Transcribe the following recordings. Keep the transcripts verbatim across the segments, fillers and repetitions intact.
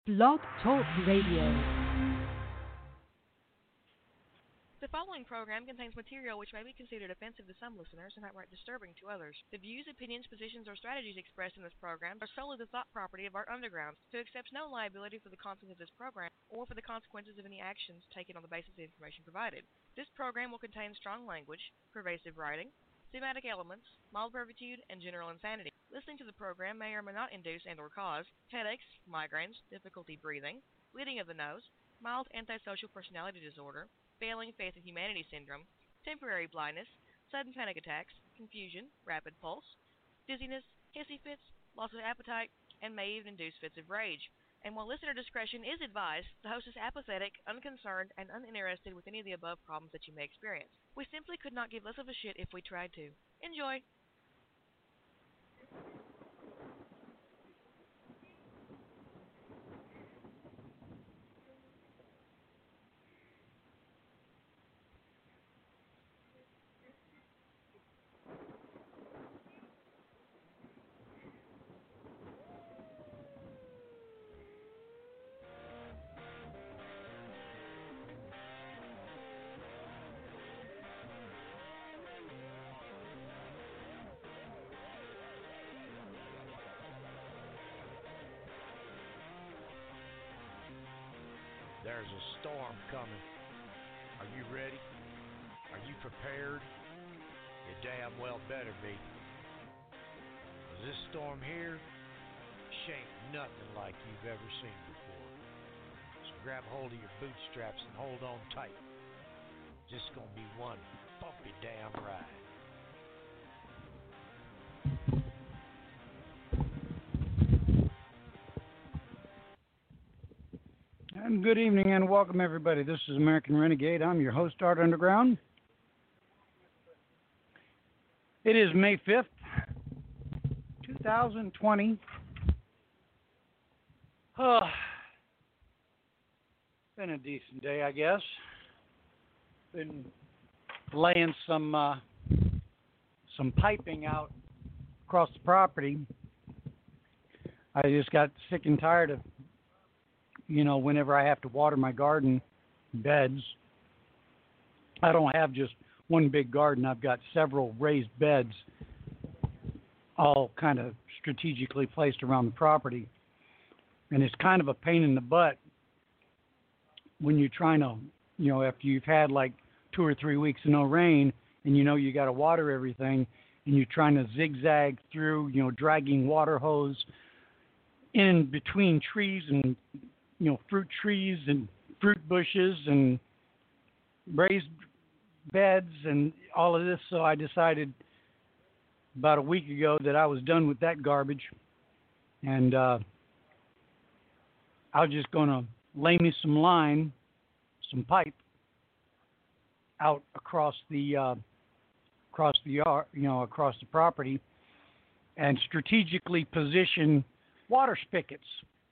Blog Talk Radio. The following program contains material which may be considered offensive to some listeners and outright disturbing to others. The views, opinions, positions, or strategies expressed in this program are solely the thought property of Art Underground, who accepts no liability for the content of this program or for the consequences of any actions taken on the basis of the information provided. This program will contain strong language, pervasive writing, thematic elements, mild pervitude, and general insanity. Listening to the program may or may not induce and or cause headaches, migraines, difficulty breathing, bleeding of the nose, mild antisocial personality disorder, failing faith in humanity syndrome, temporary blindness, sudden panic attacks, confusion, rapid pulse, dizziness, hissy fits, loss of appetite, and may even induce fits of rage. And while listener discretion is advised, the host is apathetic, unconcerned, and uninterested with any of the above problems that you may experience. We simply could not give less of a shit if we tried to. Enjoy! There's a storm coming. Are you ready? Are you prepared? You damn well better be. 'Cause this storm here, she ain't nothing like you've ever seen before. So grab hold of your bootstraps and hold on tight. This gonna be one bumpy damn ride. And good evening and welcome everybody. This is American Renegade. I'm your host, Art Underground. It is May fifth, twenty twenty. Oh, been a decent day, I guess. Been laying some uh, some piping out across the property. I just got sick and tired of You know, whenever I have to water my garden beds, I don't have just one big garden. I've got several raised beds, all kind of strategically placed around the property. And it's kind of a pain in the butt when you're trying to, you know, after you've had like two or three weeks of no rain and you know you got to water everything and you're trying to zigzag through, you know, dragging water hose in between trees and you know, fruit trees and fruit bushes and raised beds and all of this. So I decided about a week ago that I was done with that garbage. And uh, I was just going to lay me some line, some pipe out across the, uh, across the yard, you know, across the property and strategically position water spigots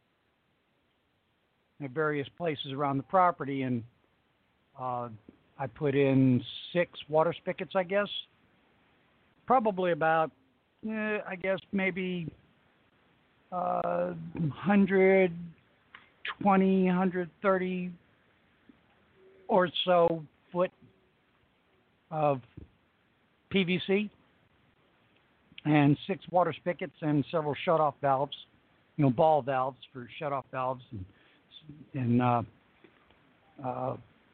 at various places around the property, and uh, I put in six water spigots, I guess. Probably about, eh, I guess, maybe uh, one hundred twenty, one hundred thirty or so foot of P V C, and six water spigots and several shut-off valves, you know, ball valves for shut-off valves, and and uh, uh,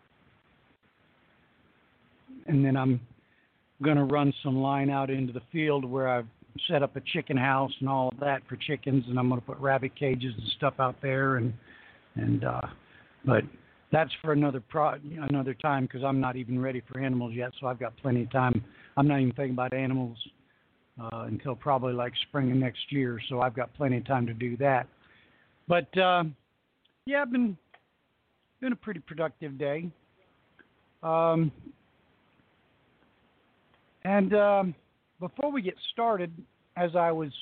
and then I'm going to run some line out into the field where I've set up a chicken house and all of that for chickens, and I'm going to put rabbit cages and stuff out there, and and uh, but that's for another pro another time because I'm not even ready for animals yet, so I've got plenty of time. I'm not even thinking about animals uh, until probably like spring of next year, so I've got plenty of time to do that. But uh, Yeah, I've been been a pretty productive day, um, and um, before we get started, as I was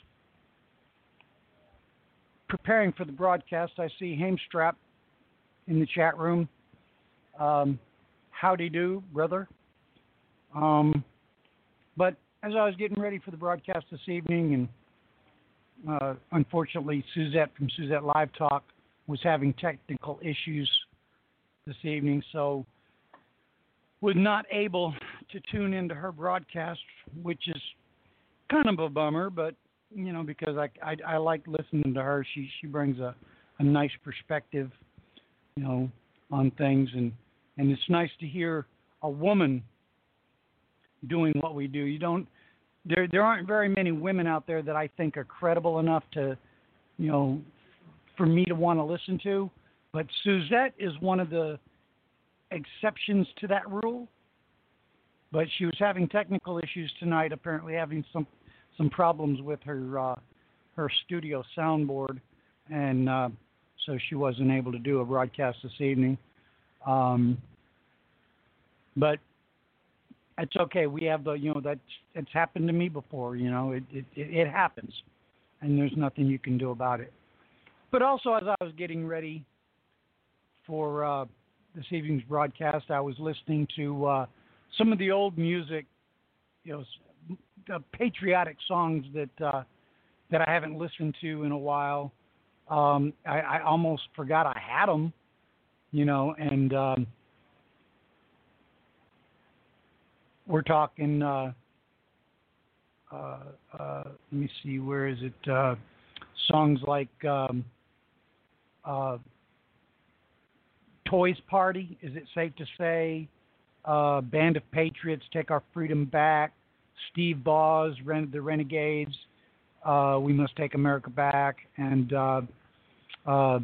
preparing for the broadcast, I see Hamestrap in the chat room. Um, howdy do, brother. Um, but as I was getting ready for the broadcast this evening, and uh, unfortunately Suzette from Suzette Live Talk was having technical issues this evening, so was not able to tune into her broadcast, which is kind of a bummer, but, you know, because I, I, I like listening to her. She she brings a, a nice perspective, you know, on things, and, and it's nice to hear a woman doing what we do. You don't, there there aren't very many women out there that I think are credible enough to, you know, for me to want to listen to, but Suzette is one of the exceptions to that rule. But she was having technical issues tonight, apparently having some some problems with her uh, her studio soundboard, and uh, so she wasn't able to do a broadcast this evening. Um, but it's okay. We have the, you know, that's it's happened to me before. You know, it it, it happens, and there's nothing you can do about it. But also, as I was getting ready for uh, this evening's broadcast, I was listening to uh, some of the old music, you know, the patriotic songs that uh, that I haven't listened to in a while. Um, I, I almost forgot I had them, you know, and um, we're talking. Uh, uh, uh, let me see, where is it? Uh, songs like um, uh, "Toys Party." Is it safe to say? Uh, Band of Patriots, Take Our Freedom Back. Steve Boz, Ren- the Renegades, uh, We Must Take America Back, and uh, uh,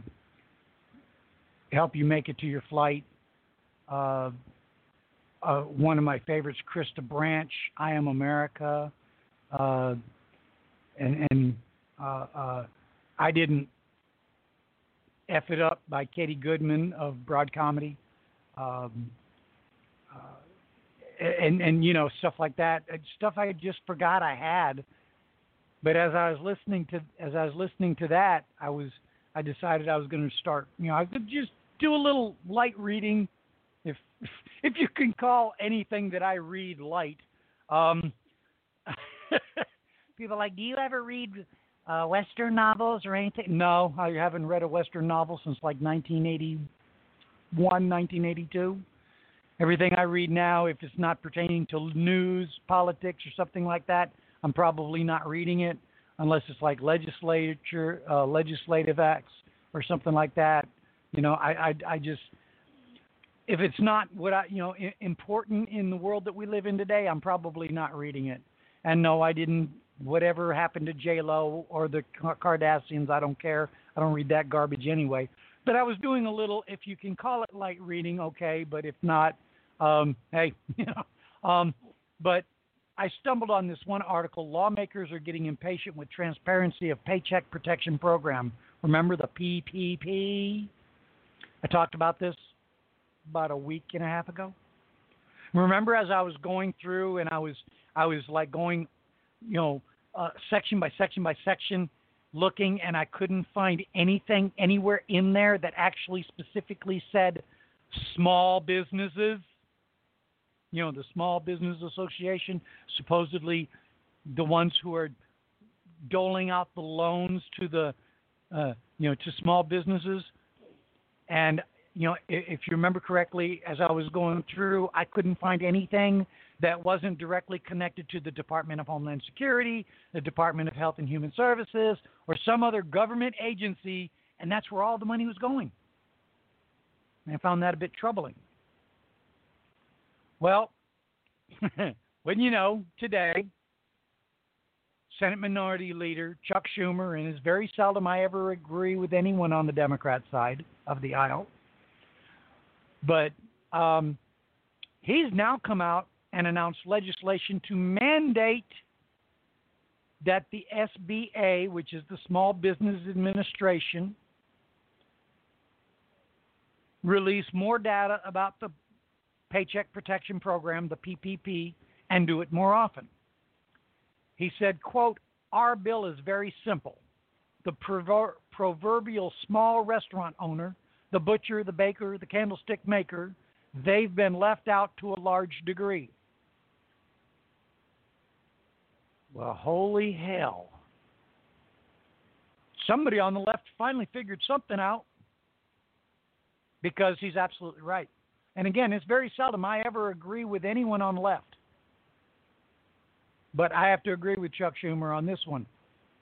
Help You Make It to Your Flight. Uh, uh, one of my favorites, Krista Branch, I Am America. Uh, and and uh, uh, I Didn't F It Up by Katie Goodman of Broad Comedy. Um, uh, And, and, you know, stuff like that, stuff I just forgot I had. But as I was listening to, as I was listening to that, I was, I decided I was going to start, you know, I could just do a little light reading, if, if you can call anything that I read light. Um, people are like, do you ever read uh, Western novels or anything? No, I haven't read a Western novel since like nineteen eighty-one, nineteen eighty-two. Everything I read now, if it's not pertaining to news, politics, or something like that, I'm probably not reading it unless it's like legislature, uh, legislative acts, or something like that. You know, I, I, I just, if it's not what I, you know, I- important in the world that we live in today, I'm probably not reading it. And no, I didn't. Whatever happened to J Lo or the Kardashians, I don't care. I don't read that garbage anyway. But I was doing a little, if you can call it light reading, okay. But if not, Um, hey, you know, um, but I stumbled on this one article. Lawmakers are getting impatient with transparency of Paycheck Protection Program. Remember the P P P? I talked about this about a week and a half ago. Remember, as I was going through and I was, I was like going, you know, uh, section by section by section, looking, and I couldn't find anything anywhere in there that actually specifically said small businesses. You know, the Small Business Association, supposedly the ones who are doling out the loans to the, uh, you know, to small businesses. And, you know, if, if you remember correctly, as I was going through, I couldn't find anything that wasn't directly connected to the Department of Homeland Security, the Department of Health and Human Services, or some other government agency, and that's where all the money was going. And I found that a bit troubling. Well, when you know, today, Senate Minority Leader Chuck Schumer, and it's very seldom I ever agree with anyone on the Democrat side of the aisle, but um, he's now come out and announced legislation to mandate that the S B A, which is the Small Business Administration, release more data about the Paycheck Protection Program, the P P P, and do it more often. He said, quote, our bill is very simple. The prover- proverbial small restaurant owner, the butcher, the baker, the candlestick maker, they've been left out to a large degree. Well, holy hell. Somebody on the left finally figured something out. because he's absolutely right. And again, it's very seldom I ever agree with anyone on the left. But I have to agree with Chuck Schumer on this one.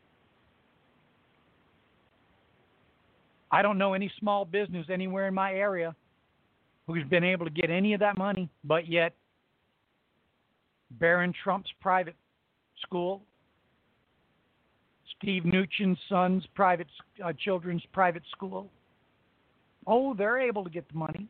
I don't know any small business anywhere in my area who's been able to get any of that money, but yet Barron Trump's private school, Steve Mnuchin's son's private uh, children's private school, oh, they're able to get the money.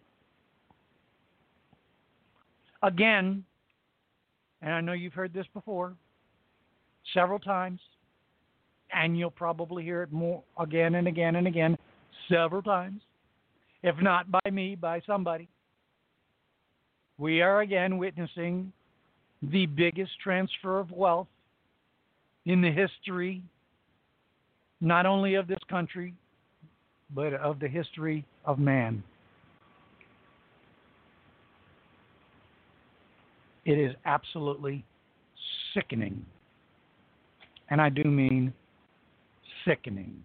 Again, and I know you've heard this before several times, and you'll probably hear it more again and again and again several times, if not by me, by somebody. We are again witnessing the biggest transfer of wealth in the history, not only of this country, but of the history of man. It is absolutely sickening. And I do mean sickening.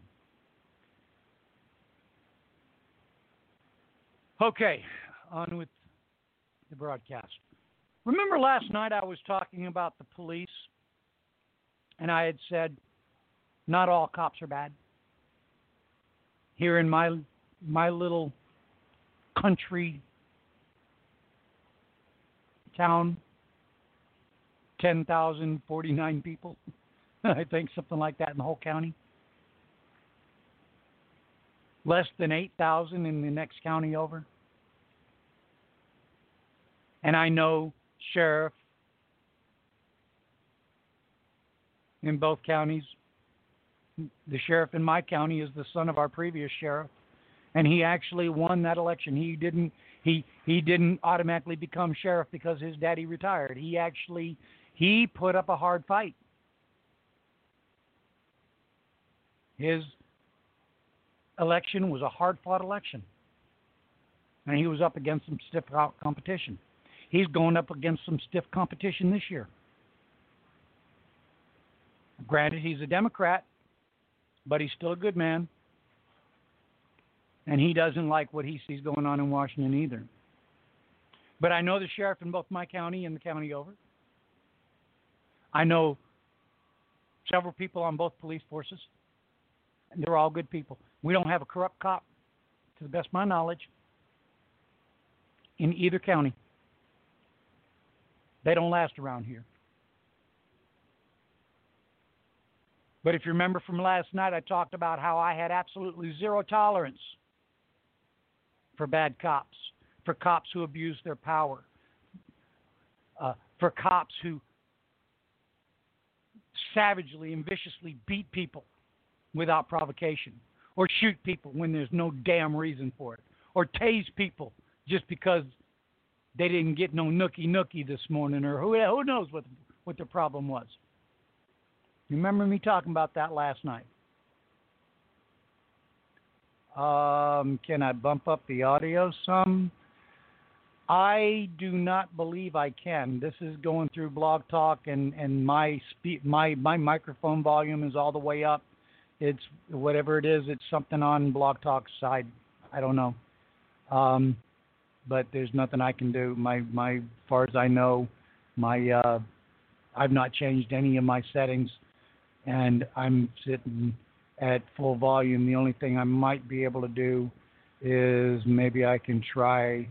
Okay, on with the broadcast. Remember last night I was talking about the police, and I had said not all cops are bad. Here in my my little country town, ten thousand forty-nine people, I think something like that in the whole county. Less than eight thousand in the next county over. And I know sheriff in both counties. The sheriff in my county is the son of our previous sheriff, and he actually won that election. He didn't he he didn't automatically become sheriff because his daddy retired. He actually he put up a hard fight. His election was a hard-fought election, and he was up against some stiff competition. He's going up against some stiff competition this year. Granted, he's a Democrat, but he's still a good man, and he doesn't like what he sees going on in Washington either. But I know the sheriff in both my county and the county over. I know several people on both police forces, and they're all good people. We don't have a corrupt cop, to the best of my knowledge, in either county. They don't last around here. But if you remember from last night, I talked about how I had absolutely zero tolerance for bad cops, for cops who abuse their power, uh, for cops who savagely and viciously beat people without provocation, or shoot people when there's no damn reason for it, or tase people just because they didn't get no nookie nookie this morning, or who who knows what what the problem was. You remember me talking about that last night? Um, can I bump up the audio some? I do not believe I can. This is going through Blog Talk, and and my spe- my my microphone volume is all the way up. It's whatever it is. It's something on Blog Talk's side. I don't know. Um, but there's nothing I can do. My my, as far as I know, my uh, I've not changed any of my settings, and I'm sitting at full volume. The only thing I might be able to do is maybe I can try.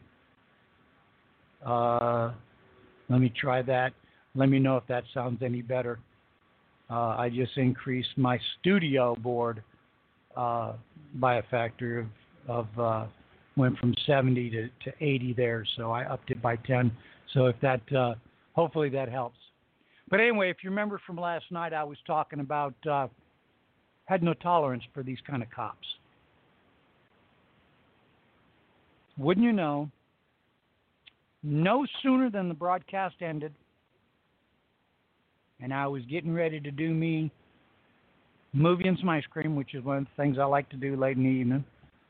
Uh, let me try that. Let me know if that sounds any better. Uh, I just increased my studio board uh, by a factor of, of uh, went from seventy to, to eighty there, so I upped it by ten. So if that, uh, hopefully that helps. But anyway, if you remember from last night, I was talking about uh, had no tolerance for these kind of cops. Wouldn't you know? No sooner than the broadcast ended, and I was getting ready to do me movie and some ice cream, which is one of the things I like to do late in the evening.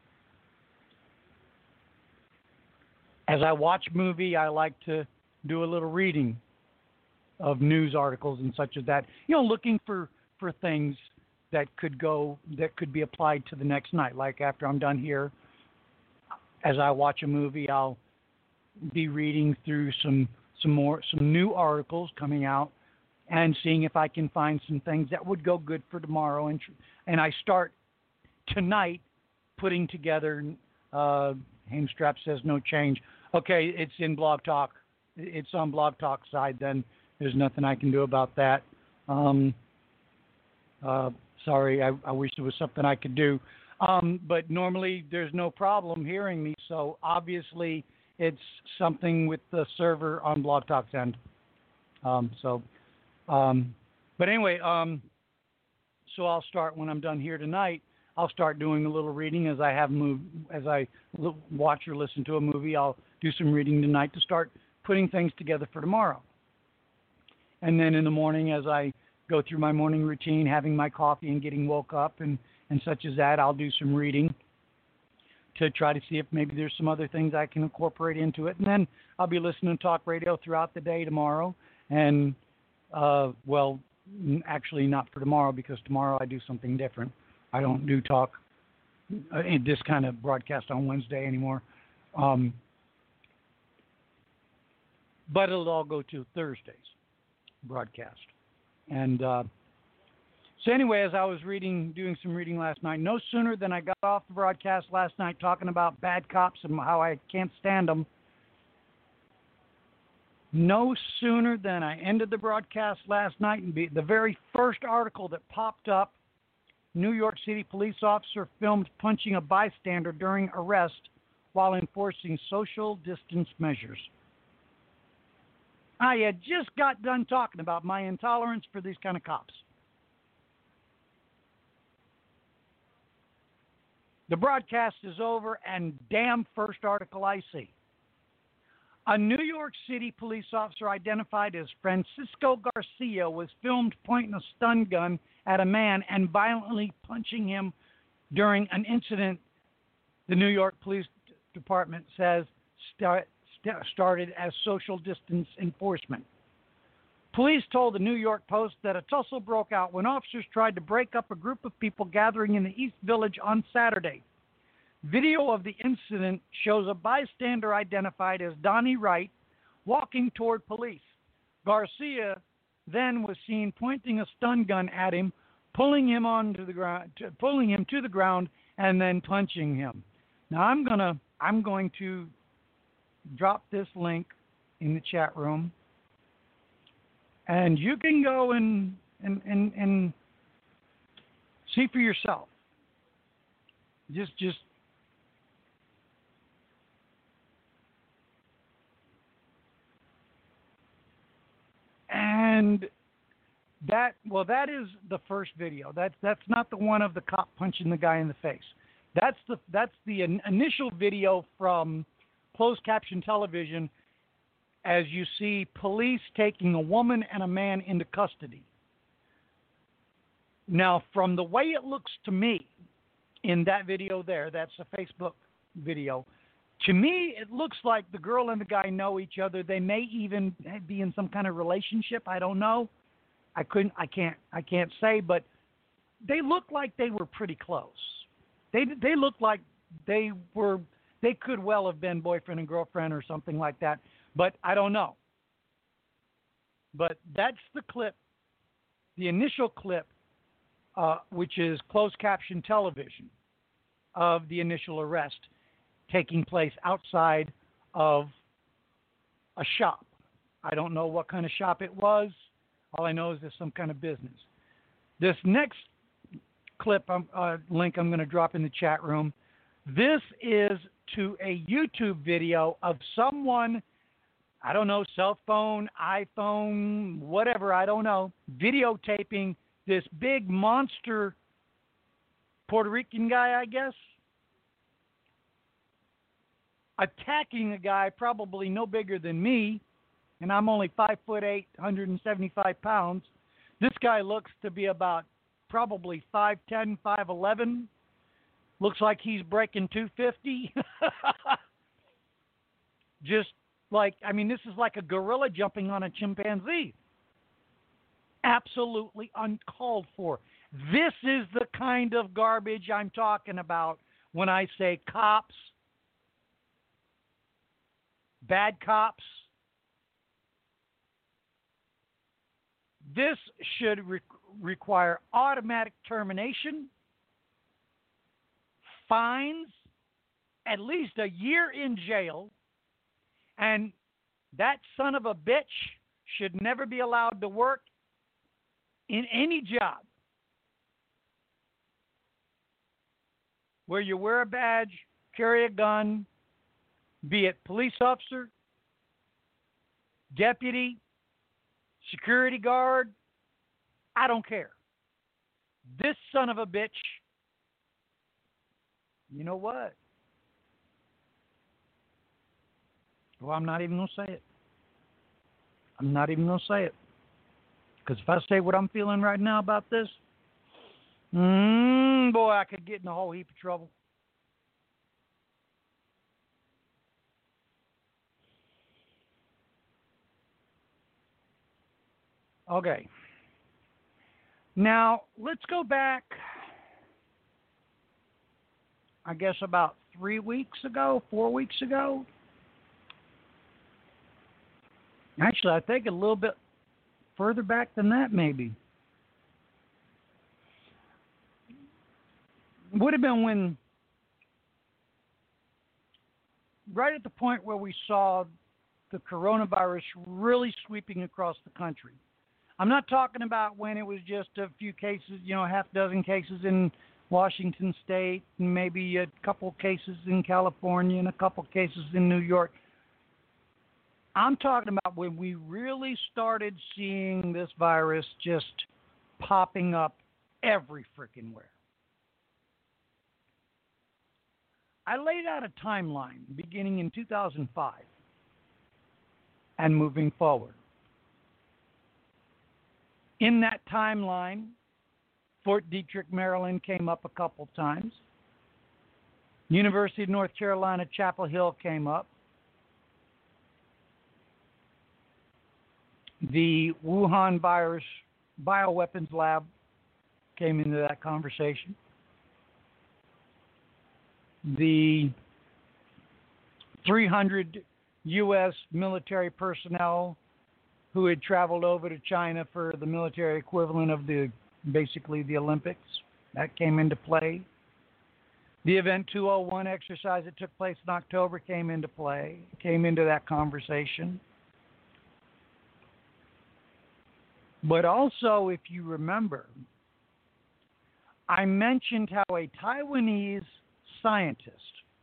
As I watch movie, I like to do a little reading of news articles and such as that. You know, looking for, for things that could go, that could be applied to the next night. Like after I'm done here, as I watch a movie, I'll be reading through some some more some new articles coming out and seeing if I can find some things that would go good for tomorrow. And and I start tonight putting together. Uh, Hamestrap says no change. Okay, it's in Blog Talk. It's on Blog Talk side. Then there's nothing I can do about that. Um, uh, sorry, I, I wish there was something I could do. Um, but normally there's no problem hearing me. So obviously it's something with the server on Blog Talk's end. Um, so, um, but anyway, um, so I'll start when I'm done here tonight. I'll start doing a little reading as I have moved, as I l- watch or listen to a movie. I'll do some reading tonight to start putting things together for tomorrow. And then in the morning, as I go through my morning routine, having my coffee and getting woke up and, and such as that, I'll do some reading to try to see if maybe there's some other things I can incorporate into it. And then I'll be listening to talk radio throughout the day tomorrow. And, uh, well, actually not for tomorrow, because tomorrow I do something different. I don't do talk uh, in this kind of broadcast on Wednesday anymore. Um, but it'll all go to Thursday's broadcast. And uh, so anyway, as I was reading, doing some reading last night, no sooner than I got off the broadcast last night talking about bad cops and how I can't stand them, no sooner than I ended the broadcast last night, and be, the very first article that popped up, New York City police officer filmed punching a bystander during arrest while enforcing social distance measures. I had just got done talking about my intolerance for these kind of cops. The broadcast is over, and damn first article I see. A New York City police officer identified as Francisco Garcia was filmed pointing a stun gun at a man and violently punching him during an incident the New York Police Department says start, st- started as social distance enforcement. Police told the New York Post that a tussle broke out when officers tried to break up a group of people gathering in the East Village on Saturday. Video of the incident shows a bystander identified as Donnie Wright walking toward police. Garcia then was seen pointing a stun gun at him, pulling him onto the ground, pulling him to the ground, and then punching him. Now I'm gonna I'm going to drop this link in the chat room, and you can go and and and, and see for yourself. Just just. And that, well, that is the first video. That's that's not the one of the cop punching the guy in the face. That's the that's the in, initial video from closed caption television, as you see police taking a woman and a man into custody. Now, from the way it looks to me in that video there, that's a Facebook video. To me, it looks like the girl and the guy know each other. They may even be in some kind of relationship. I don't know. I couldn't. I can't. I can't say. But they look like they were pretty close. They they look like they were. They could well have been boyfriend and girlfriend or something like that. But I don't know. But that's the clip, the initial clip, uh, which is closed caption television of the initial arrest, taking place outside of a shop. I don't know what kind of shop it was. All I know is there's some kind of business. This next clip, um, uh, link I'm going to drop in the chat room, this is to a YouTube video of someone, I don't know, cell phone, iPhone, whatever, I don't know, videotaping this big monster Puerto Rican guy, I guess, attacking a guy probably no bigger than me, and I'm only five foot eight, one hundred seventy-five pounds. This guy looks to be about probably five ten, five eleven. Looks like he's breaking two fifty. Just like, I mean, this is like a gorilla jumping on a chimpanzee. Absolutely uncalled for. This is the kind of garbage I'm talking about when I say cops bad cops. This should re- require automatic termination, fines, at least a year in jail, and that son of a bitch should never be allowed to work in any job where you wear a badge, carry a gun, be it police officer, deputy, security guard, I don't care. This son of a bitch, you know what? Well, I'm not even going to say it. I'm not even going to say it. Because if I say what I'm feeling right now about this, mm, boy, I could get in a whole heap of trouble. Okay. Now, let's go back, I guess, about three weeks ago, four weeks ago. Actually, I think a little bit further back than that, maybe. Would have been when, right at the point where we saw the coronavirus really sweeping across the country. I'm not talking about when it was just a few cases, you know, a half dozen cases in Washington State, and maybe a couple cases in California, and a couple cases in New York. I'm talking about when we really started seeing this virus just popping up every freaking where. I laid out a timeline beginning in two thousand five and moving forward. In that timeline, Fort Detrick, Maryland came up a couple times. University of North Carolina, Chapel Hill came up. The Wuhan virus bioweapons lab came into that conversation. The three hundred U S military personnel who had traveled over to China for the military equivalent of the basically the Olympics, that came into play. The Event two oh one exercise that took place in October came into play, came into that conversation. But also, if you remember, I mentioned how a Taiwanese scientist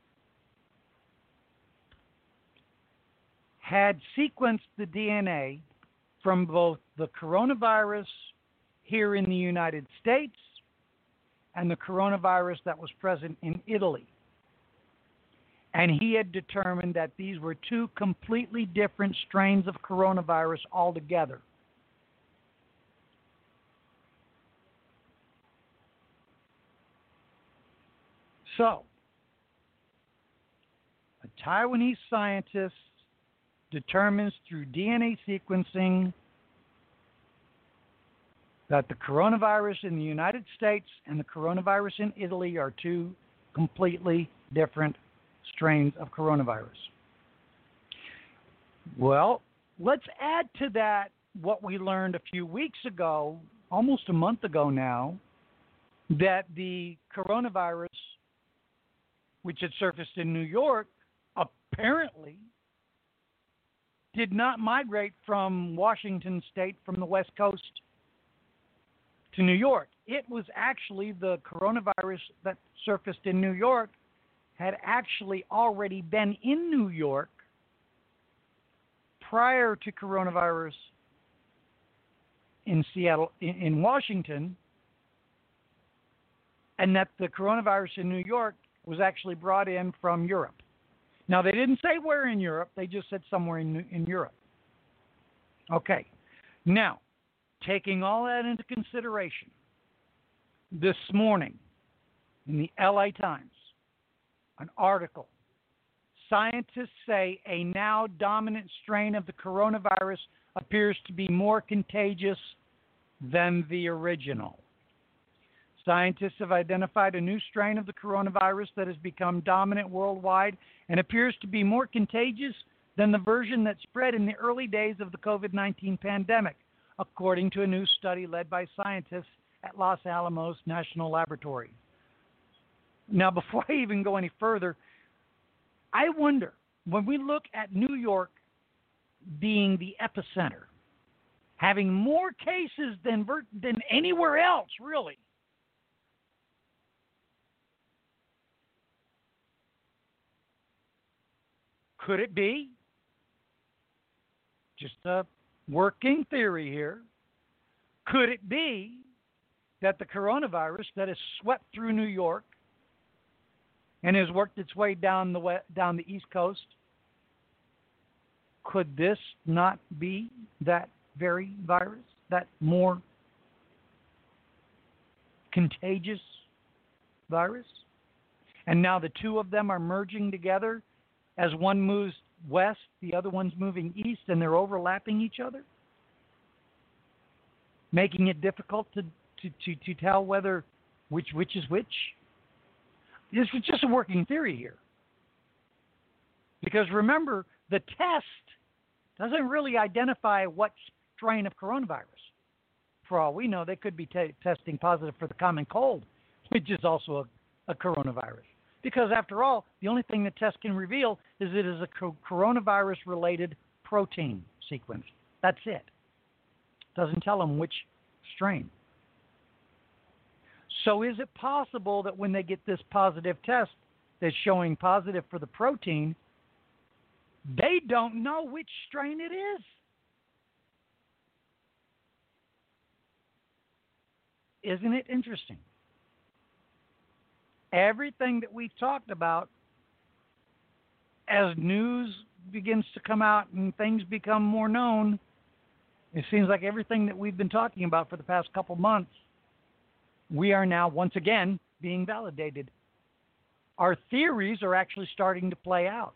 had sequenced the D N A from both the coronavirus here in the United States and the coronavirus that was present in Italy. And he had determined that these were two completely different strains of coronavirus altogether. So, a Taiwanese scientist determines through D N A sequencing that the coronavirus in the United States and the coronavirus in Italy are two completely different strains of coronavirus. Well, let's add to that what we learned a few weeks ago, almost a month ago now, that the coronavirus, which had surfaced in New York, apparently did not migrate from Washington State from the West Coast to New York. It was actually the coronavirus that surfaced in New York had actually already been in New York prior to coronavirus in Seattle, in, in Washington, and that the coronavirus in New York was actually brought in from Europe. Now, they didn't say where in Europe. They just said somewhere in, in Europe. Okay. Now, taking all that into consideration, this morning in the L A Times, an article, scientists say a now dominant strain of the coronavirus appears to be more contagious than the original. Scientists have identified a new strain of the coronavirus that has become dominant worldwide and appears to be more contagious than the version that spread in the early days of the COVID nineteen pandemic, according to a new study led by scientists at Los Alamos National Laboratory. Now, before I even go any further, I wonder, when we look at New York being the epicenter, having more cases than than anywhere else, really, could it be, just a working theory here, could it be that the coronavirus that has swept through New York and has worked its way down the west, down the East Coast, could this not be that very virus, that more contagious virus? And now the two of them are merging together. As one moves west, the other one's moving east, and they're overlapping each other, making it difficult to, to, to, to tell whether which which is which. This is just a working theory here. Because remember, the test doesn't really identify what strain of coronavirus. For all we know, they could be t- testing positive for the common cold, which is also a, a coronavirus. Because after all, the only thing the test can reveal is it is a co- coronavirus-related protein sequence. That's it. Doesn't tell them which strain. So is it possible that when they get this positive test that's showing positive for the protein, they don't know which strain it is? Isn't it interesting? Everything that we've talked about, as news begins to come out and things become more known, it seems like everything that we've been talking about for the past couple months, we are now once again being validated. Our theories are actually starting to play out.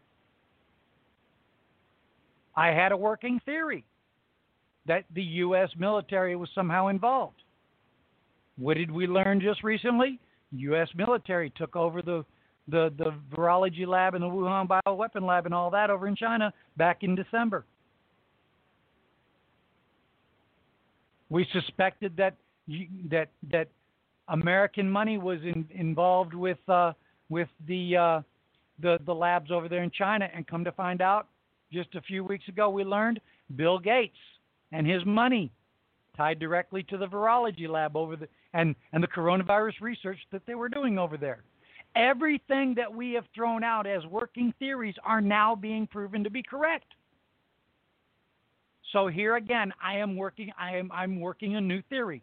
I had a working theory that the U S military was somehow involved. What did we learn just recently? U S military took over the, the, the virology lab and the Wuhan bioweapon lab and all that over in China back in December. We suspected that that that American money was in, involved with uh, with the, uh, the the labs over there in China, and come to find out, just a few weeks ago, we learned Bill Gates and his money tied directly to the virology lab over the and, and the coronavirus research that they were doing over there. Everything that we have thrown out as working theories are now being proven to be correct. So here again, I am working. I am I'm working a new theory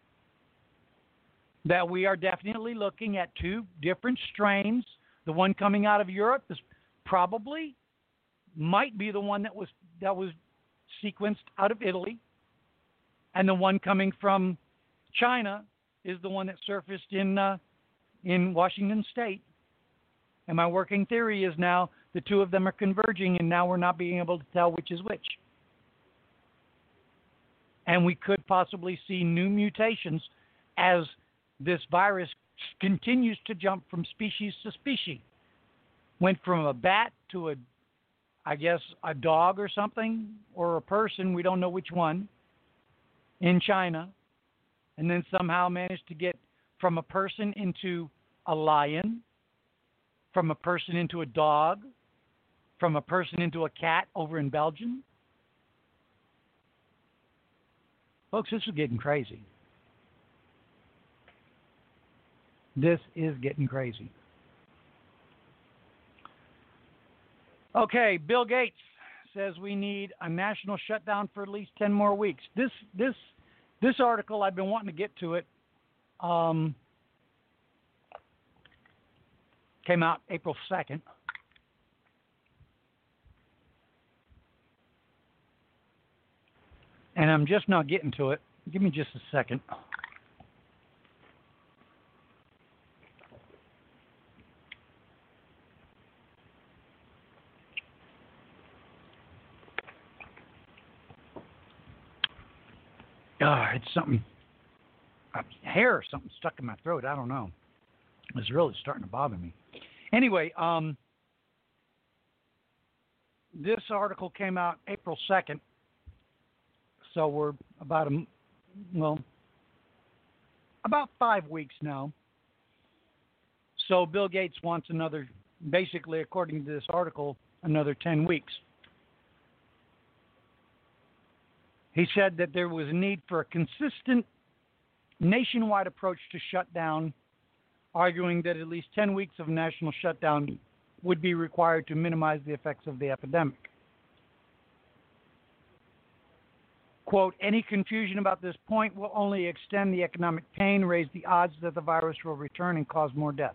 that we are definitely looking at two different strains. The one coming out of Europe is probably might be the one that was that was sequenced out of Italy, and the one coming from China is the one that surfaced in uh, in Washington State. And my working theory is now the two of them are converging, and now we're not being able to tell which is which. And we could possibly see new mutations as this virus continues to jump from species to species. Went from a bat to a, I guess, a dog or something, or a person, we don't know which one, in China, and then somehow managed to get from a person into a lion, from a person into a dog, from a person into a cat over in Belgium. Folks, this is getting crazy. This is getting crazy. Okay, Bill Gates says we need a national shutdown for at least ten more weeks. This this this article, I've been wanting to get to it. Um, came out April second. And I'm just not getting to it. Give me just a second. Oh, it's something, a hair or something stuck in my throat. I don't know. It's really starting to bother me. Anyway, um, this article came out April second, so we're about a, well, about five weeks now. So Bill Gates wants another, basically, according to this article, another ten weeks. He said that there was a need for a consistent nationwide approach to shut down, arguing that at least ten weeks of national shutdown would be required to minimize the effects of the epidemic. Quote, any confusion about this point will only extend the economic pain, raise the odds that the virus will return, and cause more deaths.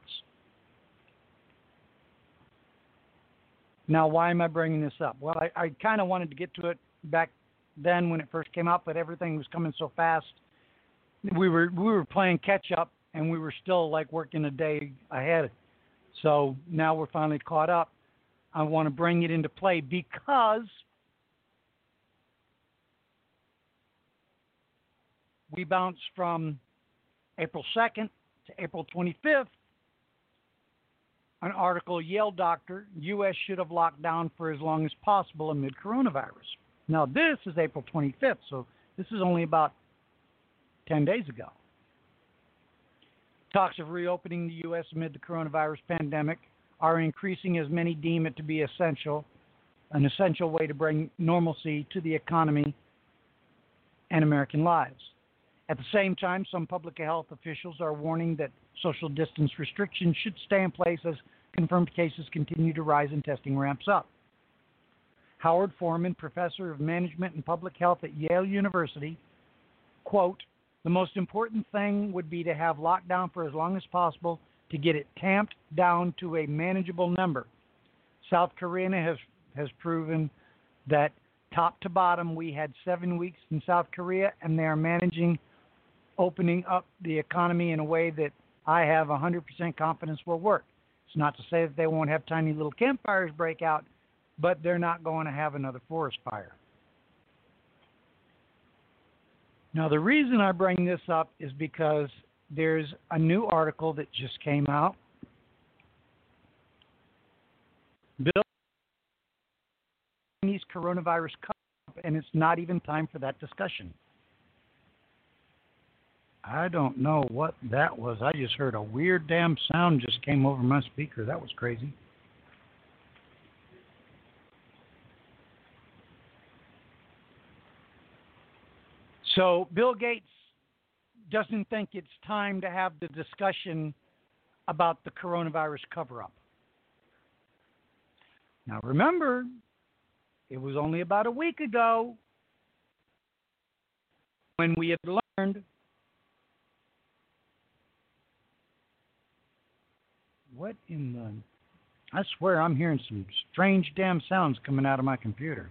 Now, why am I bringing this up? Well, I, I kind of wanted to get to it back then when it first came out, but everything was coming so fast. We were we were playing catch up, and we were still like working a day ahead. So now we're finally caught up. I want to bring it into play because we bounced from April second to April twenty-fifth. An article, Yale doctor, U S should have locked down for as long as possible amid coronavirus. Now this is April twenty-fifth, so this is only about ten days ago. Talks of reopening the U S amid the coronavirus pandemic are increasing as many deem it to be essential, an essential way to bring normalcy to the economy and American lives. At the same time, some public health officials are warning that social distance restrictions should stay in place as confirmed cases continue to rise and testing ramps up. Howard Foreman, professor of management and public health at Yale University, quote, the most important thing would be to have lockdown for as long as possible to get it tamped down to a manageable number. South Korea has, has proven that top to bottom we had seven weeks in South Korea, and they are managing opening up the economy in a way that I have one hundred percent confidence will work. It's not to say that they won't have tiny little campfires break out, but they're not going to have another forest fire. Now, the reason I bring this up is because there's a new article that just came out. Bill Chinese coronavirus cover-up, and it's not even time for that discussion. I don't know what that was. I just heard a weird damn sound just came over my speaker. That was crazy. So Bill Gates doesn't think it's time to have the discussion about the coronavirus cover-up. Now remember, it was only about a week ago when we had learned what in the... I swear I'm hearing some strange damn sounds coming out of my computer.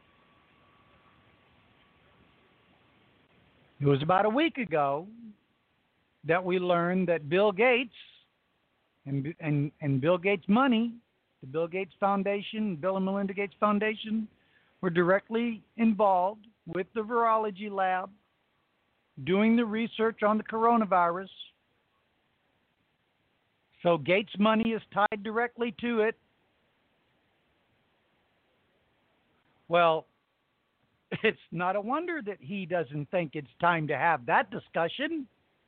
It was about a week ago that we learned that Bill Gates and, and, and Bill Gates money, the Bill Gates Foundation, Bill and Melinda Gates Foundation, were directly involved with the virology lab doing the research on the coronavirus. So Gates money is tied directly to it. Well, it's not a wonder that he doesn't think it's time to have that discussion,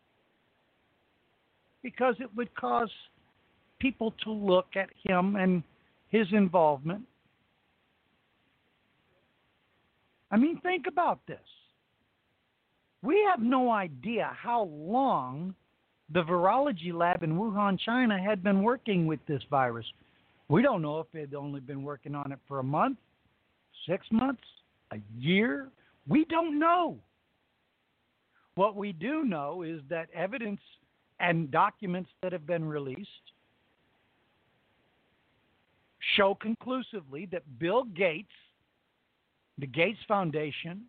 because it would cause people to look at him and his involvement. I mean, think about this. We have no idea how long the virology lab in Wuhan, China, had been working with this virus. We don't know if they'd only been working on it for a month, six months, a year. We don't know. What we do know is that evidence and documents that have been released show conclusively that Bill Gates, the Gates Foundation,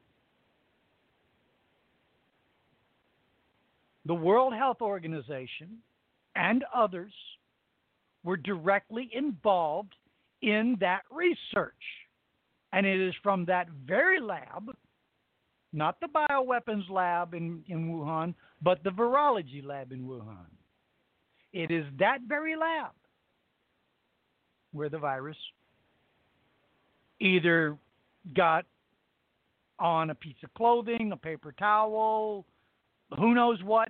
the World Health Organization, and others were directly involved in that research. And it is from that very lab, not the bioweapons lab in, in Wuhan, but the virology lab in Wuhan. It is that very lab where the virus either got on a piece of clothing, a paper towel, who knows what,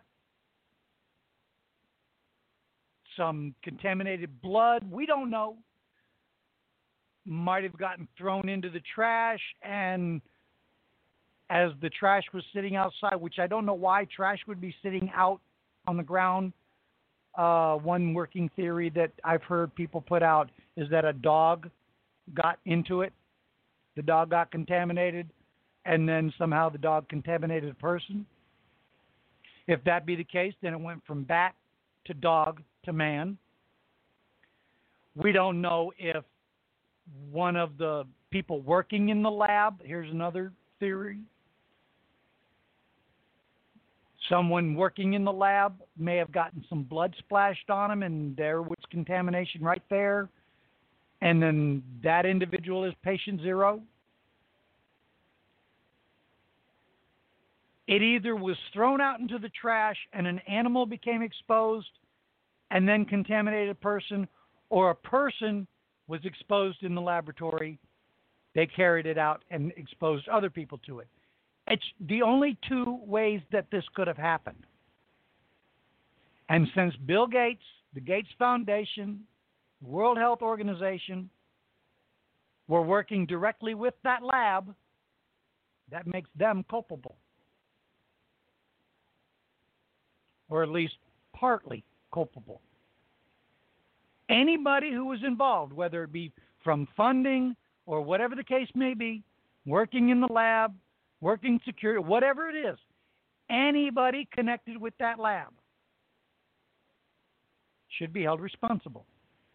some contaminated blood, we don't know. Might have gotten thrown into the trash, and as the trash was sitting outside, which I don't know why trash would be sitting out on the ground. Uh, one working theory that I've heard people put out is that a dog got into it. The dog got contaminated, and then somehow the dog contaminated a person. If that be the case, then it went from bat to dog to man. We don't know if one of the people working in the lab, here's another theory, someone working in the lab may have gotten some blood splashed on him, and there was contamination right there, and then that individual is patient zero. It either was thrown out into the trash and an animal became exposed and then contaminated a person, or a person was exposed in the laboratory, they carried it out and exposed other people to it. It's the only two ways that this could have happened. And since Bill Gates, the Gates Foundation, the World Health Organization were working directly with that lab, that makes them culpable. Or at least partly culpable. Anybody who was involved, whether it be from funding or whatever the case may be, working in the lab, working security, whatever it is, anybody connected with that lab should be held responsible.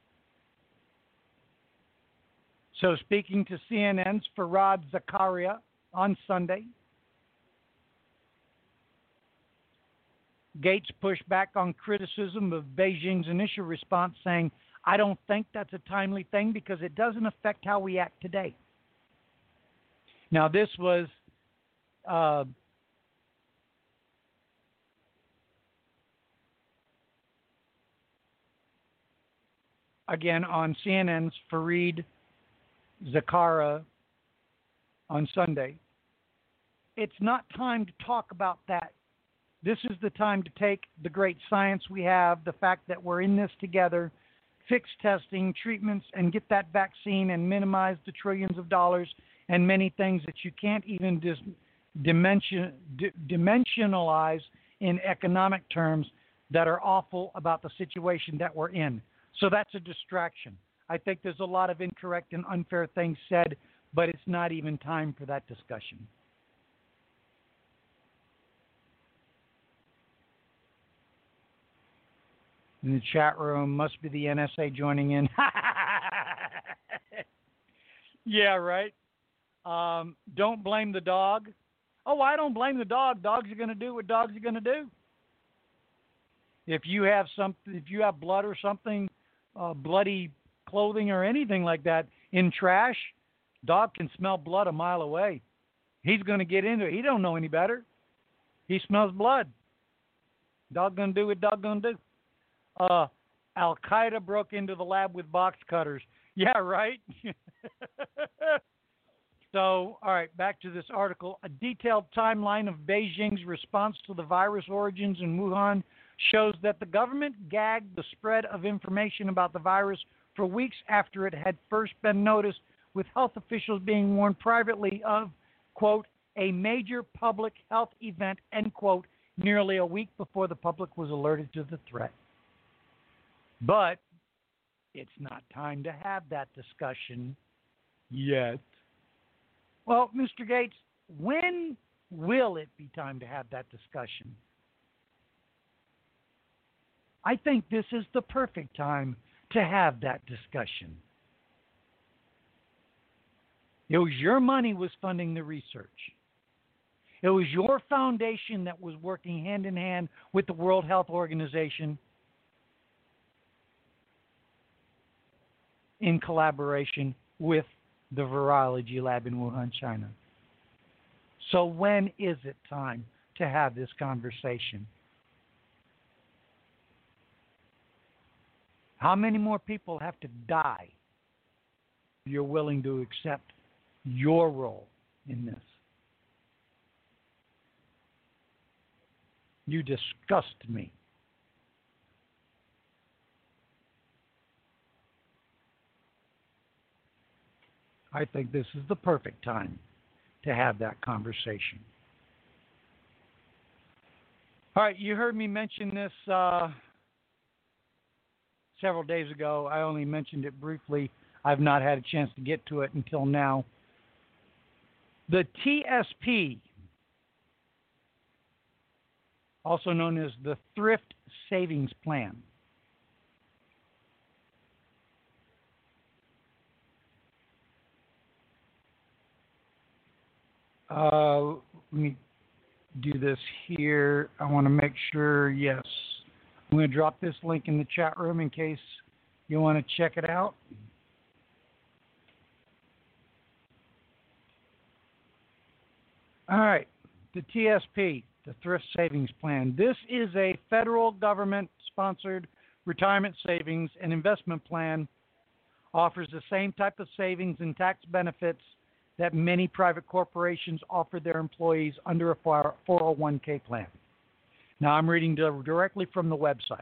So speaking to C N N's Fareed Zakaria on Sunday, Gates pushed back on criticism of Beijing's initial response, saying, I don't think that's a timely thing because it doesn't affect how we act today. Now, this was uh, again on C N N's Fareed Zakaria on Sunday. It's not time to talk about that. This is the time to take the great science we have, the fact that we're in this together, fix testing, treatments, and get that vaccine and minimize the trillions of dollars and many things that you can't even dis- dimension, d- dimensionalize in economic terms that are awful about the situation that we're in. So that's a distraction. I think there's a lot of incorrect and unfair things said, but it's not even time for that discussion. In the chat room, must be the N S A joining in. Yeah, right. Um, don't blame the dog. Oh, I don't blame the dog. Dogs are going to do what dogs are going to do. If you have something, if you have blood or something, uh, bloody clothing or anything like that in trash, dog can smell blood a mile away. He's going to get into it. He don't know any better. He smells blood. Dog going to do what dog going to do. Uh, Al-Qaeda broke into the lab with box cutters. Yeah, right? So, all right, back to this article. A detailed timeline of Beijing's response to the virus origins in Wuhan shows that the government gagged the spread of information about the virus for weeks after it had first been noticed, with health officials being warned privately of, quote, a major public health event, end quote, nearly a week before the public was alerted to the threat. But it's not time to have that discussion yet. Well, Mister Gates, when will it be time to have that discussion? I think this is the perfect time to have that discussion. It was your money was funding the research. It was your foundation that was working hand in hand with the World Health Organization in collaboration with the virology lab in Wuhan, China. So when is it time to have this conversation? How many more people have to die you're willing to accept your role in this. You disgust me. I think this is the perfect time to have that conversation. All right, you heard me mention this uh, several days ago. I only mentioned it briefly. I've not had a chance to get to it until now. The T S P, also known as the Thrift Savings Plan, uh, let me do this here. I want to make sure, yes. I'm going to drop this link in the chat room in case you want to check it out. All right, the T S P, the Thrift Savings Plan. This is a federal government-sponsored retirement savings and investment plan. Offers the same type of savings and tax benefits that many private corporations offer their employees under a four oh one k plan. Now, I'm reading directly from the website.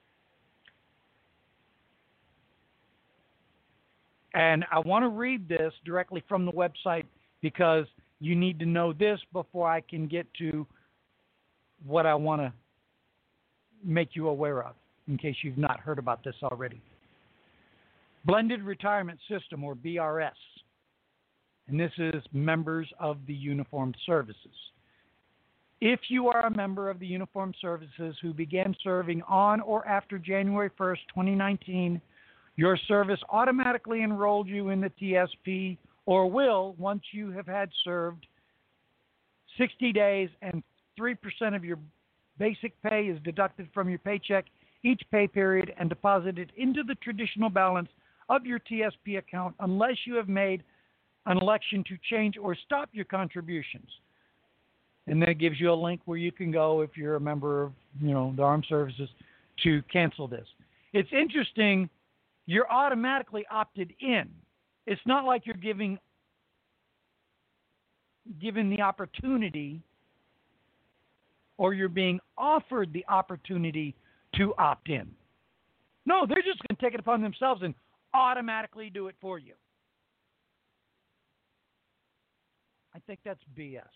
And I want to read this directly from the website because you need to know this before I can get to what I want to make you aware of, in case you've not heard about this already. Blended Retirement System, or B R S. And this is members of the Uniformed Services. If you are a member of the Uniformed Services who began serving on or after January first, twenty nineteen, your service automatically enrolled you in the T S P, or will once you have had served sixty days and three percent of your basic pay is deducted from your paycheck each pay period and deposited into the traditional balance of your T S P account unless you have made an election to change or stop your contributions. And then it gives you a link where you can go, if you're a member of, you know, the armed services, to cancel this. It's interesting, you're automatically opted in. It's not like you're giving given the opportunity, or you're being offered the opportunity to opt in. No, they're just going to take it upon themselves and automatically do it for you. I think that's B S.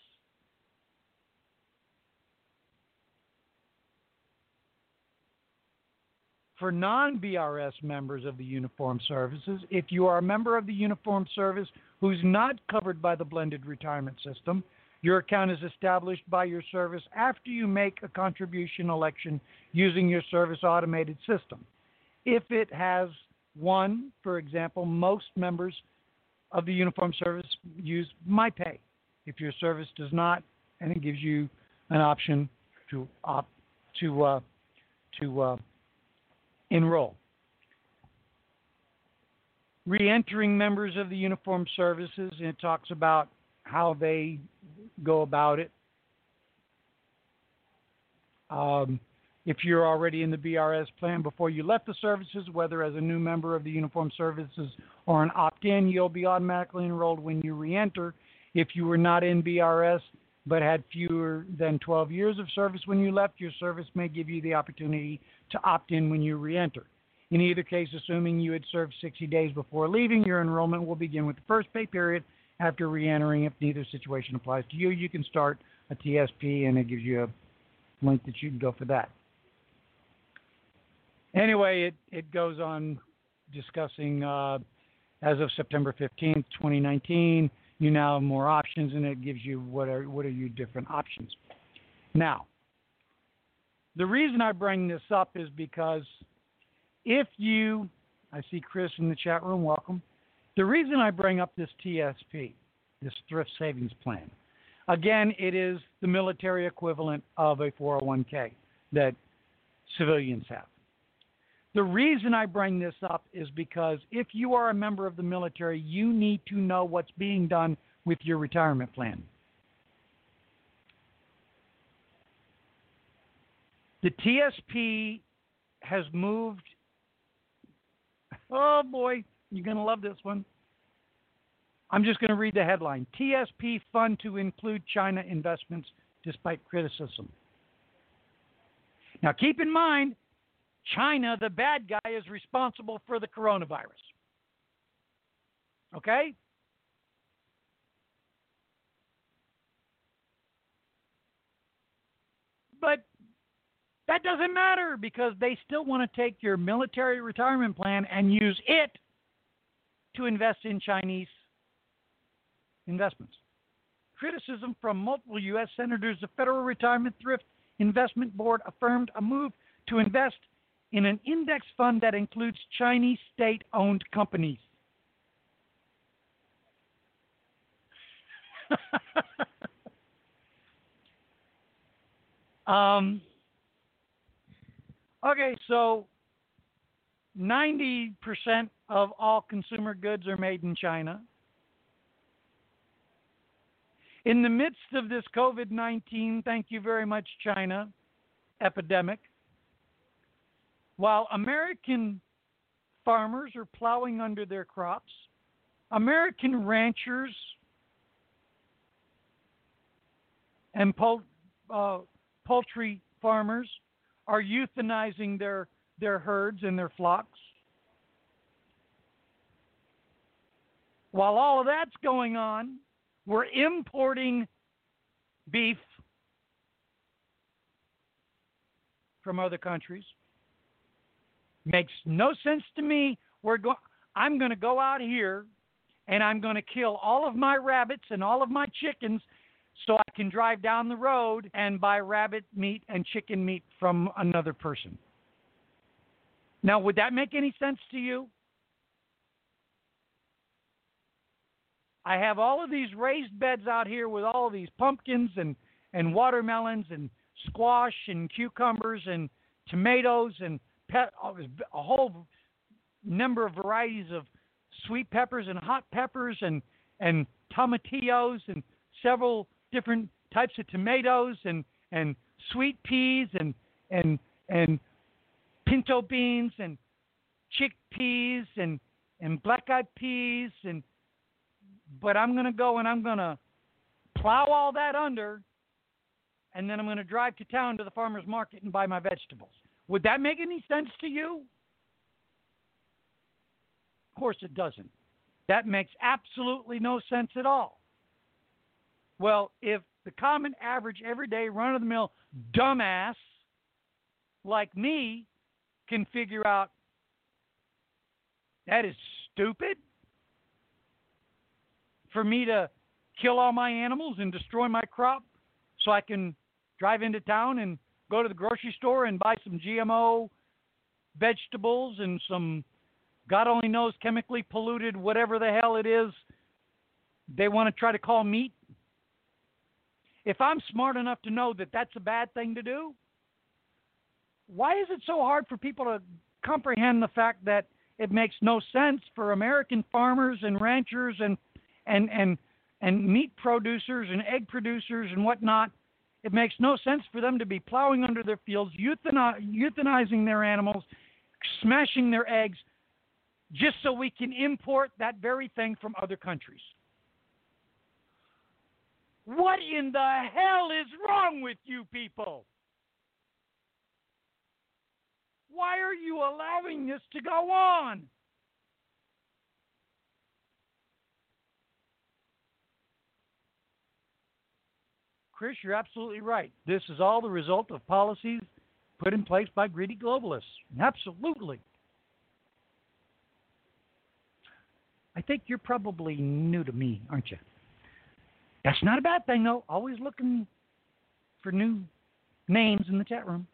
For non-B R S members of the Uniformed Services, if you are a member of the Uniformed Service who's not covered by the blended retirement system, your account is established by your service after you make a contribution election using your service automated system. If it has one, for example, most members of the Uniformed Service use MyPay. If your service does not, and it gives you an option to opt to uh, to uh, enroll. Re-entering members of the Uniformed Services, and it talks about how they go about it. Um, if you're already in the B R S plan before you left the services, whether as a new member of the Uniformed Services or an opt-in, you'll be automatically enrolled when you re-enter. If you were not in B R S but had fewer than twelve years of service when you left, your service may give you the opportunity to opt in when you re-enter. In either case, assuming you had served sixty days before leaving, your enrollment will begin with the first pay period after re-entering. If neither situation applies to you, you can start a T S P, and it gives you a link that you can go for that. Anyway, it, it goes on discussing uh, as of September fifteenth, twenty nineteen, you now have more options, and it gives you what are what are your different options. Now, the reason I bring this up is because if you, I see Chris in the chat room, welcome. The reason I bring up this T S P, this Thrift Savings Plan, again, it is the military equivalent of a four oh one k that civilians have. The reason I bring this up is because if you are a member of the military, you need to know what's being done with your retirement plan. The T S P has moved, oh boy, you're going to love this one. I'm just going to read the headline. T S P fund to include China investments despite criticism. Now, keep in mind, China, the bad guy, is responsible for the coronavirus. Okay? But that doesn't matter because they still want to take your military retirement plan and use it to invest in Chinese investments. Criticism from multiple U S senators, the Federal Retirement Thrift Investment Board affirmed a move to invest in an index fund that includes Chinese state-owned companies. um, okay, so ninety percent of all consumer goods are made in China. In the midst of this COVID nineteen, thank you very much, China, epidemic, while American farmers are plowing under their crops, American ranchers and pol- uh, poultry farmers are euthanizing their, their herds and their flocks. While all of that's going on, we're importing beef from other countries. Makes no sense to me. We're go- I'm going to go out here and I'm going to kill all of my rabbits and all of my chickens so I can drive down the road and buy rabbit meat and chicken meat from another person. Now, would that make any sense to you? I have all of these raised beds out here with all of these pumpkins and, and watermelons and squash and cucumbers and tomatoes and pe- a whole number of varieties of sweet peppers and hot peppers and, and tomatillos and several different types of tomatoes and, and sweet peas and, and, and pinto beans and chickpeas and, and black-eyed peas. And but I'm going to go and I'm going to plow all that under, and then I'm going to drive to town to the farmer's market and buy my vegetables. Would that make any sense to you? Of course it doesn't. That makes absolutely no sense at all. Well, if the common, average, everyday, run-of-the-mill dumbass like me can figure out that is stupid for me to kill all my animals and destroy my crop so I can drive into town and go to the grocery store and buy some G M O vegetables and some God only knows chemically polluted whatever the hell it is they want to try to call meat. If I'm smart enough to know that that's a bad thing to do, why is it so hard for people to comprehend the fact that it makes no sense for American farmers and ranchers and and and and meat producers and egg producers and whatnot? It makes no sense for them to be plowing under their fields, euthani- euthanizing their animals, smashing their eggs, just so we can import that very thing from other countries. What in the hell is wrong with you people? Why are you allowing this to go on? Chris, you're absolutely right. This is all the result of policies put in place by greedy globalists. Absolutely. I think you're probably new to me, aren't you? That's not a bad thing, though. Always looking for new names in the chat room.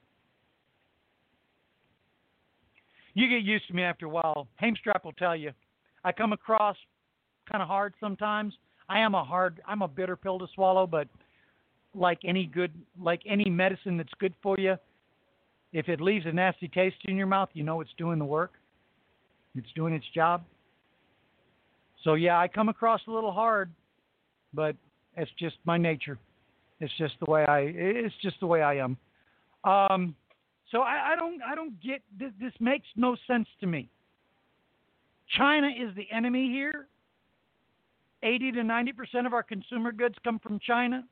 You get used to me after a while. Hamestrap will tell you. I come across kind of hard sometimes. I am a hard, I'm a bitter pill to swallow, but like any good, like any medicine that's good for you, if it leaves a nasty taste in your mouth, you know it's doing the work. It's doing its job. So yeah, I come across a little hard, but it's just my nature. It's just the way I. It's just the way I am. Um, so I, I don't. I don't get this. This makes no sense to me. China is the enemy here, eighty to ninety percent of our consumer goods come from China?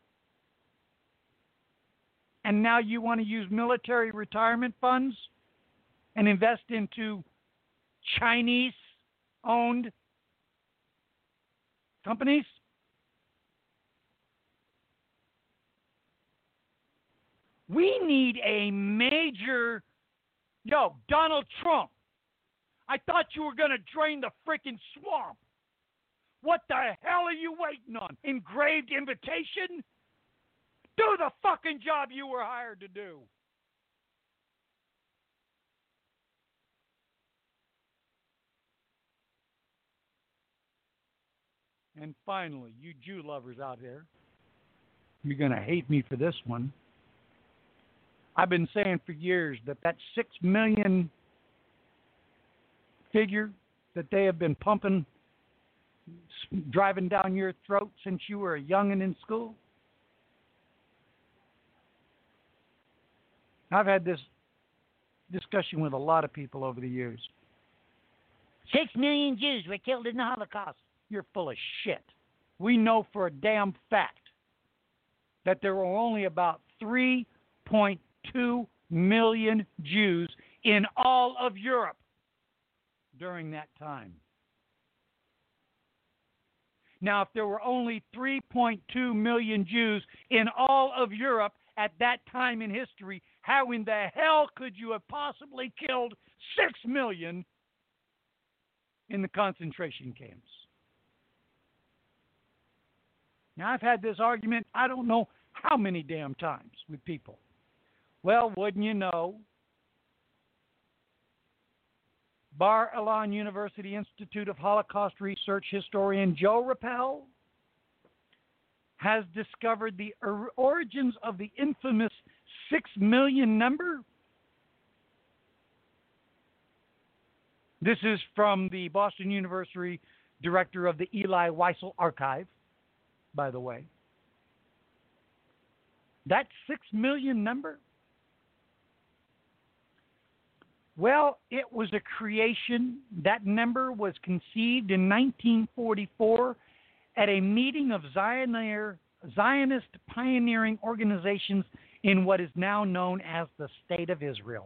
And now you want to use military retirement funds and invest into Chinese-owned companies? We need a major, yo, Donald Trump. I thought you were going to drain the freaking swamp. What the hell are you waiting on? Engraved invitation? Do the fucking job you were hired to do. And finally, you Jew lovers out there, you're going to hate me for this one. I've been saying for years that that six million figure that they have been pumping, driving down your throat since you were a youngin' in school. I've had this discussion with a lot of people over the years. Six million Jews were killed in the Holocaust. You're full of shit. We know for a damn fact that there were only about three point two million Jews in all of Europe during that time. Now, if there were only three point two million Jews in all of Europe at that time in history, how in the hell could you have possibly killed six million in the concentration camps? Now, I've had this argument, I don't know how many damn times with people. Well, wouldn't you know, Bar Ilan University Institute of Holocaust Research historian Joe Rappel has discovered the or- origins of the infamous six million number. This is from the Boston University director of the Eli Wiesel Archive, by the way. That six million number? Well, it was a creation. That number was conceived in nineteen forty-four at a meeting of Zioneer, Zionist pioneering organizations in what is now known as the State of Israel.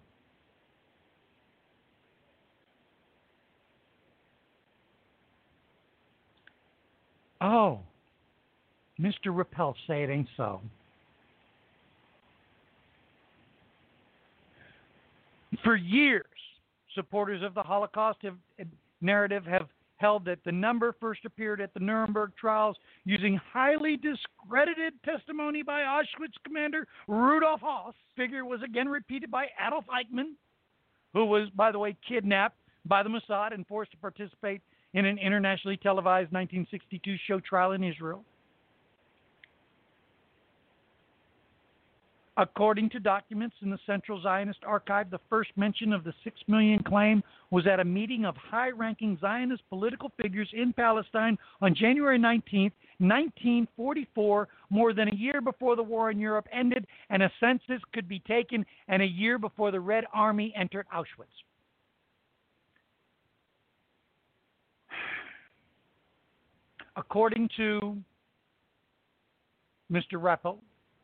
Oh, Mister Rappel, say it ain't so. For years, supporters of the Holocaust have, narrative have held that the number first appeared at the Nuremberg trials using highly discredited testimony by Auschwitz commander Rudolf Höss. Figure was again repeated by Adolf Eichmann, who was, by the way, kidnapped by the Mossad and forced to participate in an internationally televised nineteen sixty-two show trial in Israel. According to documents in the Central Zionist Archive, the first mention of the six million claim was at a meeting of high-ranking Zionist political figures in Palestine on January nineteenth, nineteen forty-four, more than a year before the war in Europe ended and a census could be taken, and a year before the Red Army entered Auschwitz. According to Mister Rappel,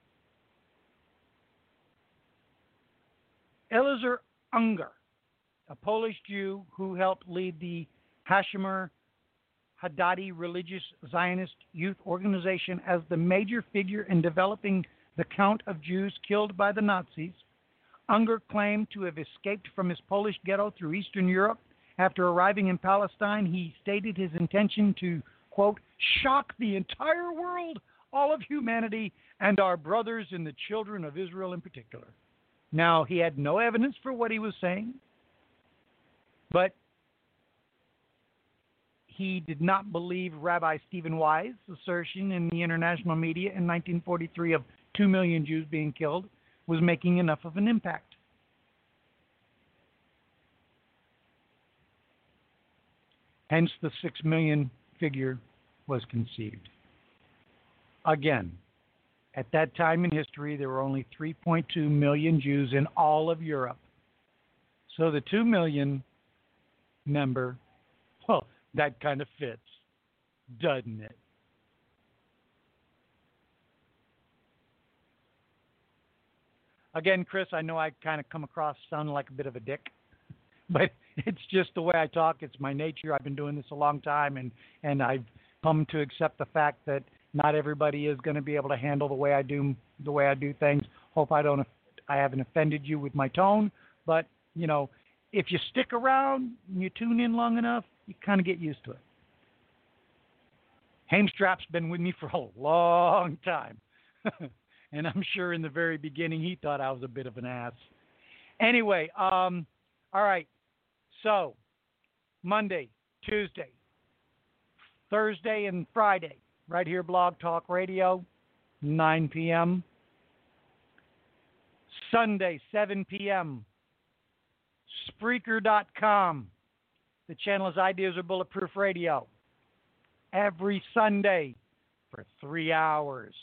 Eliezer Unger, a Polish Jew who helped lead the Hashomer Haddadi Religious Zionist Youth Organization as the major figure in developing the count of Jews killed by the Nazis, Unger claimed to have escaped from his Polish ghetto through Eastern Europe. After arriving in Palestine, he stated his intention to, quote, shock the entire world, all of humanity, and our brothers and the children of Israel in particular. Now, he had no evidence for what he was saying, but he did not believe Rabbi Stephen Weiss's assertion in the international media in nineteen forty-three of two million Jews being killed was making enough of an impact. Hence, the six million figure was conceived. Again, at that time in history, there were only three point two million Jews in all of Europe. So the two million number, well, that kind of fits, doesn't it? Again, Chris, I know I kind of come across sounding like a bit of a dick, but it's just the way I talk. It's my nature. I've been doing this a long time, and, and I've come to accept the fact that not everybody is going to be able to handle the way I do the way I do things. Hope I don't I haven't offended you with my tone, but you know, if you stick around and you tune in long enough, you kind of get used to it. Hamestrap's been with me for a long time. And I'm sure in the very beginning he thought I was a bit of an ass. Anyway, um, all right. So, Monday, Tuesday, Thursday, and Friday, right here, Blog Talk Radio, nine p.m. Sunday, seven p.m., Spreaker dot com. The channel is Ideas Are Bulletproof Radio. Every Sunday for three hours.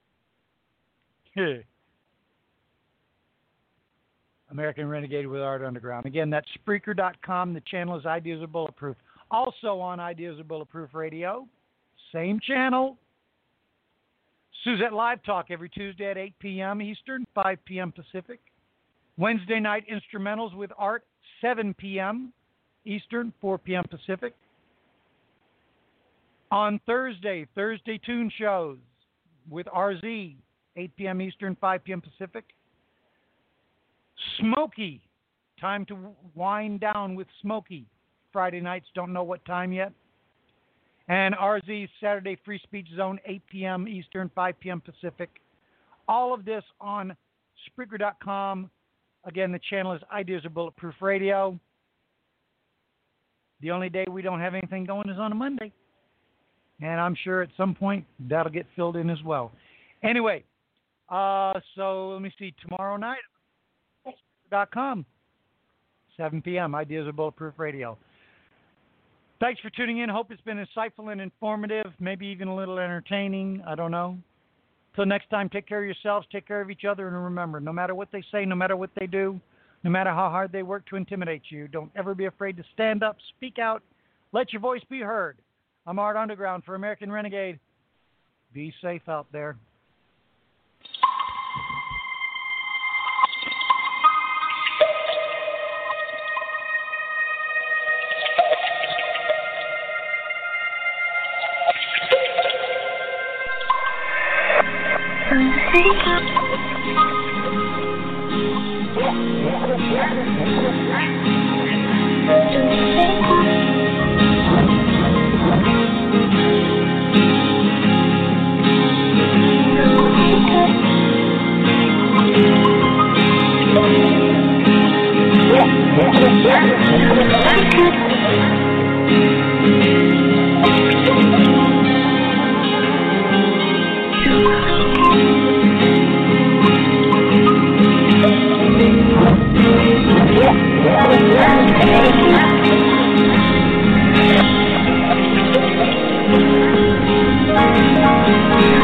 American Renegade with Art Underground. Again, that's Spreaker dot com. The channel is Ideas Are Bulletproof. Also on Ideas Are Bulletproof Radio, same channel, Suzette Live Talk every Tuesday at eight p.m. Eastern, five p.m. Pacific. Wednesday night instrumentals with Art, seven p.m. Eastern, four p.m. Pacific. On Thursday, Thursday Tune Shows with R Z, eight p.m. Eastern, five p.m. Pacific. Smokey, time to wind down with Smokey. Friday nights, don't know what time yet. And R Z's Saturday Free Speech Zone, eight p.m. Eastern, five p.m. Pacific. All of this on Spreaker dot com. Again, the channel is Ideas Are Bulletproof Radio. The only day we don't have anything going is on a Monday. And I'm sure at some point that'll get filled in as well. Anyway, uh, so let me see. Tomorrow night, dot com, seven p.m. Ideas Are Bulletproof Radio. Thanks for tuning in. Hope it's been insightful and informative, maybe even a little entertaining. I don't know. Till next time, take care of yourselves, take care of each other, and remember, no matter what they say, no matter what they do, no matter how hard they work to intimidate you, don't ever be afraid to stand up, speak out, let your voice be heard. I'm Art Underground for American Renegade. Be safe out there. Yeah.